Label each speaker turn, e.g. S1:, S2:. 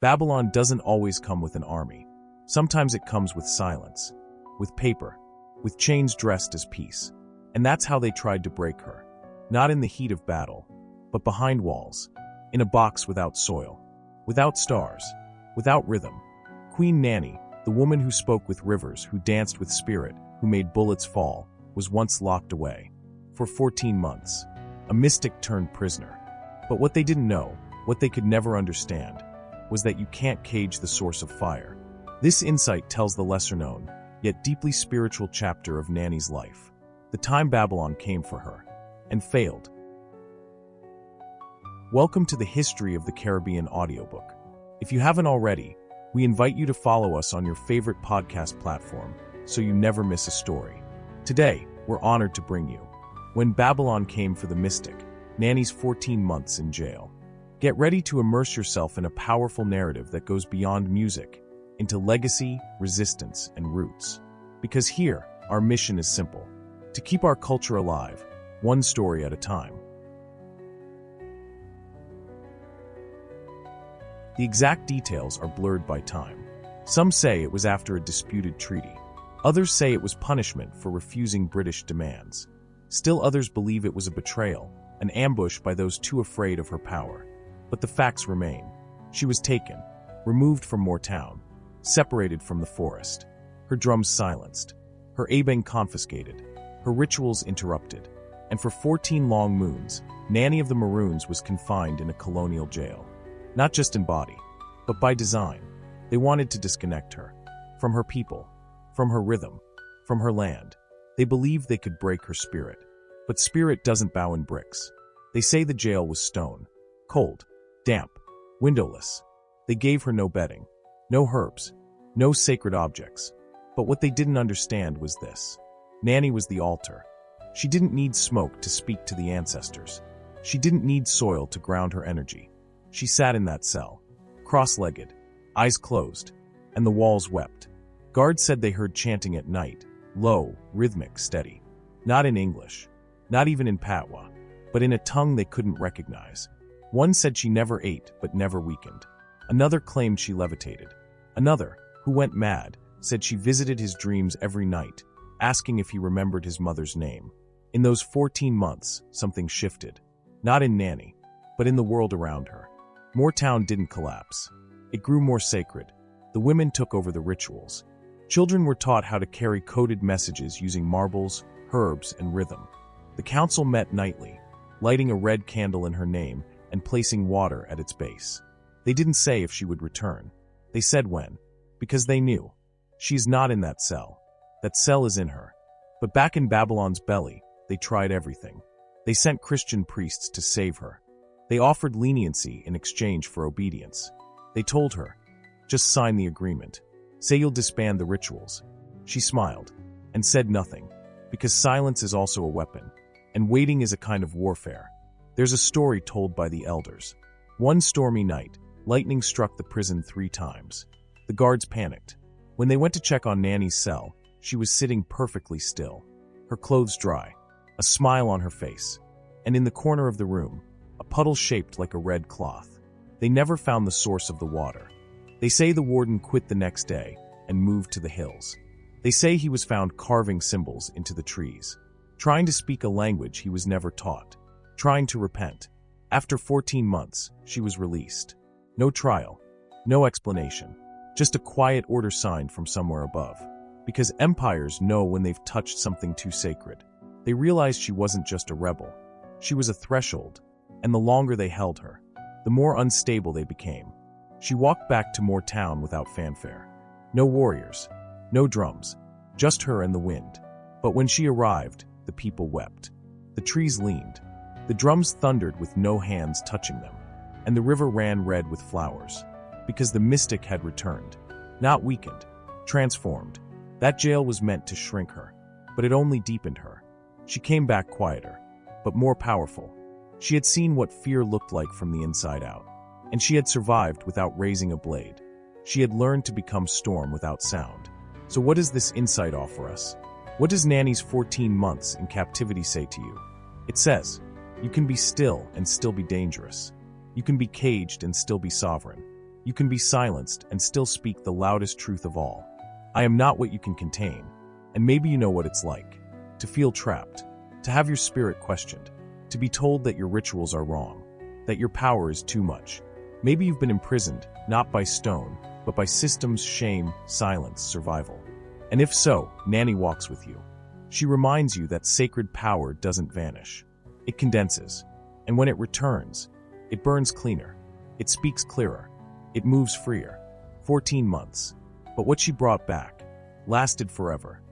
S1: Babylon doesn't always come with an army. Sometimes it comes with silence, with paper, with chains dressed as peace. And that's how they tried to break her. Not in the heat of battle, but behind walls, in a box without soil, without stars, without rhythm. Queen Nanny, the woman who spoke with rivers, who danced with spirit, who made bullets fall, was once locked away. For 14 months, a mystic turned prisoner. But what they didn't know, what they could never understand, was that you can't cage the source of fire. This insight tells the lesser-known, yet deeply spiritual chapter of Nanny's life. The time Babylon came for her, and failed. Welcome to the History of the Caribbean audiobook. If you haven't already, we invite you to follow us on your favorite podcast platform so you never miss a story. Today, we're honored to bring you When Babylon Came for the Mystic, Nanny's 14 Months in Jail. Get ready to immerse yourself in a powerful narrative that goes beyond music, into legacy, resistance, and roots. Because here, our mission is simple: to keep our culture alive, one story at a time. The exact details are blurred by time. Some say it was after a disputed treaty. Others say it was punishment for refusing British demands. Still others believe it was a betrayal, an ambush by those too afraid of her power. But the facts remain. She was taken, removed from Moortown, separated from the forest, her drums silenced, her abeng confiscated, her rituals interrupted, and for 14 long moons, Nanny of the Maroons was confined in a colonial jail. Not just in body, but by design. They wanted to disconnect her from her people, from her rhythm, from her land. They believed they could break her spirit. But spirit doesn't bow in bricks. They say the jail was stone, cold, damp, windowless. They gave her no bedding, no herbs, no sacred objects. But what they didn't understand was this: Nanny was the altar. She didn't need smoke to speak to the ancestors. She didn't need soil to ground her energy. She sat in that cell, cross-legged, eyes closed, and the walls wept. Guards said they heard chanting at night, low, rhythmic, steady. Not in English, not even in Patois, but in a tongue they couldn't recognize. One said she never ate but never weakened. Another claimed she levitated. Another, who went mad, said she visited his dreams every night, asking if he remembered his mother's name. In those 14 months, something shifted. Not in Nanny, but in the world around her. Moortown didn't collapse. It grew more sacred. The women took over the rituals. Children were taught how to carry coded messages using marbles, herbs, and rhythm. The council met nightly, lighting a red candle in her name and placing water at its base. They didn't say if she would return. They said when, because they knew. She's not in that cell. That cell is in her. But back in Babylon's belly, they tried everything. They sent Christian priests to save her. They offered leniency in exchange for obedience. They told her, just sign the agreement. Say you'll disband the rituals. She smiled and said nothing, because silence is also a weapon, and waiting is a kind of warfare. There's a story told by the elders. One stormy night, lightning struck the prison 3 times. The guards panicked. When they went to check on Nanny's cell, she was sitting perfectly still, her clothes dry, a smile on her face, and in the corner of the room, a puddle shaped like a red cloth. They never found the source of the water. They say the warden quit the next day and moved to the hills. They say he was found carving symbols into the trees, trying to speak a language he was never taught, trying to repent. After 14 months, she was released. No trial, no explanation, just a quiet order signed from somewhere above. Because empires know when they've touched something too sacred. They realized she wasn't just a rebel. She was a threshold. And the longer they held her, the more unstable they became. She walked back to Moortown without fanfare. No warriors, no drums, just her and the wind. But when she arrived, the people wept. The trees leaned. The drums thundered with no hands touching them. And the river ran red with flowers. Because the mystic had returned. Not weakened, transformed. That jail was meant to shrink her, but it only deepened her. She came back quieter, but more powerful. She had seen what fear looked like from the inside out, and she had survived without raising a blade. She had learned to become storm without sound. So what does this insight offer us? What does Nanny's 14 months in captivity say to you? It says, you can be still and still be dangerous. You can be caged and still be sovereign. You can be silenced and still speak the loudest truth of all. I am not what you can contain. And maybe you know what it's like. To feel trapped. To have your spirit questioned. To be told that your rituals are wrong. That your power is too much. Maybe you've been imprisoned, not by stone, but by systems, shame, silence, survival. And if so, Nanny walks with you. She reminds you that sacred power doesn't vanish. It condenses. And when it returns, it burns cleaner. It speaks clearer. It moves freer. 14 months. But what she brought back lasted forever.